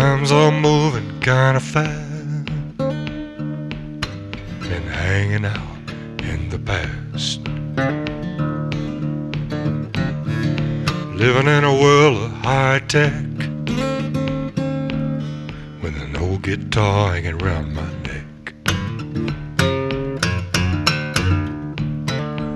Times are moving kinda fast, been hanging out in the past, living in a world of high tech, with an old guitar hanging round my neck.